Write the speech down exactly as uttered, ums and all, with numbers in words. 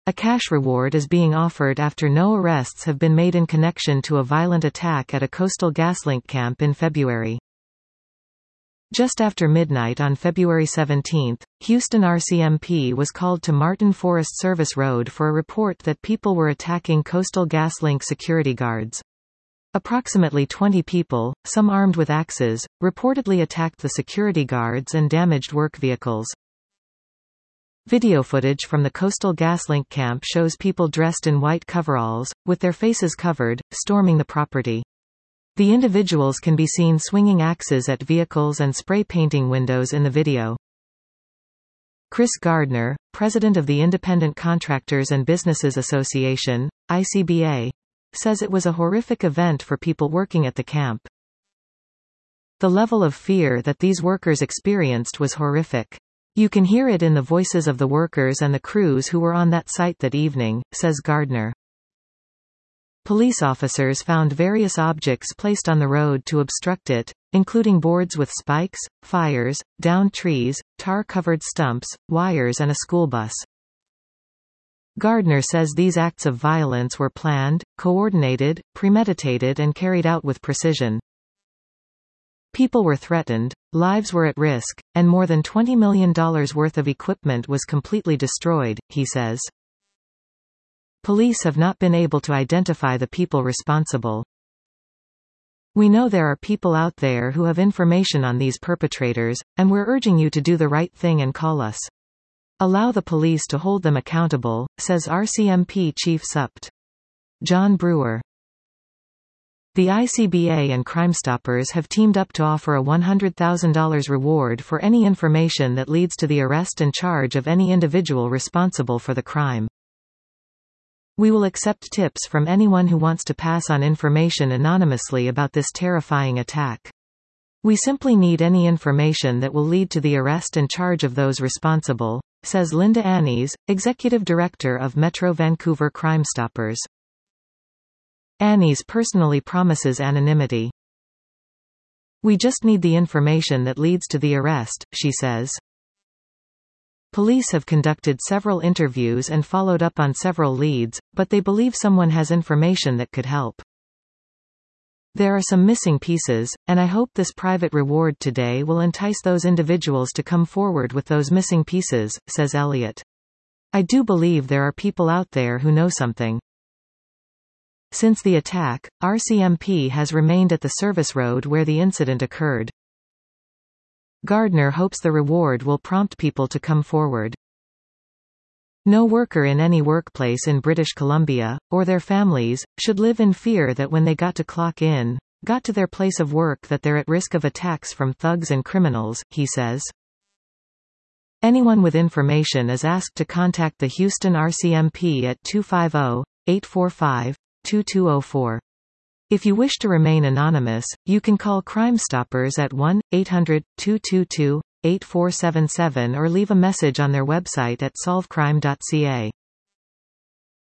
A cash reward is being offered after no arrests have been made in connection to a violent attack at a coastal GasLink camp in February. Just after midnight on February seventeenth, Houston R C M P was called to Martin Forest Service Road for a report that people were attacking coastal GasLink security guards. Approximately twenty people, some armed with axes, reportedly attacked the security guards and damaged work vehicles. Video footage from the coastal GasLink camp shows people dressed in white coveralls, with their faces covered, storming the property. The individuals can be seen swinging axes at vehicles and spray painting windows in the video. Chris Gardner, president of the Independent Contractors and Businesses Association, I C B A, says it was a horrific event for people working at the camp. The level of fear that these workers experienced was horrific. You can hear it in the voices of the workers and the crews who were on that site that evening, says Gardner. Police officers found various objects placed on the road to obstruct it, including boards with spikes, fires, downed trees, tar-covered stumps, wires and a school bus. Gardner says these acts of violence were planned, coordinated, premeditated and carried out with precision. People were threatened, lives were at risk, and more than twenty million dollars worth of equipment was completely destroyed, he says. Police have not been able to identify the people responsible. We know there are people out there who have information on these perpetrators, and we're urging you to do the right thing and call us. Allow the police to hold them accountable, says R C M P Chief Supt. John Brewer. The I C B A and Crimestoppers have teamed up to offer a one hundred thousand dollars reward for any information that leads to the arrest and charge of any individual responsible for the crime. We will accept tips from anyone who wants to pass on information anonymously about this terrifying attack. We simply need any information that will lead to the arrest and charge of those responsible, says Linda Annies, Executive Director of Metro Vancouver Crimestoppers. Annies personally promises anonymity. We just need the information that leads to the arrest, she says. Police have conducted several interviews and followed up on several leads, but they believe someone has information that could help. There are some missing pieces, and I hope this private reward today will entice those individuals to come forward with those missing pieces, says Elliott. I do believe there are people out there who know something. Since the attack, R C M P has remained at the service road where the incident occurred. Gardner hopes the reward will prompt people to come forward. No worker in any workplace in British Columbia, or their families, should live in fear that when they got to clock in, got to their place of work that they're at risk of attacks from thugs and criminals, he says. Anyone with information is asked to contact the Houston R C M P at two five zero, eight four five, two two zero four. If you wish to remain anonymous, you can call Crimestoppers at one eight hundred, two two two, eight four seven seven or leave a message on their website at solve crime dot c a.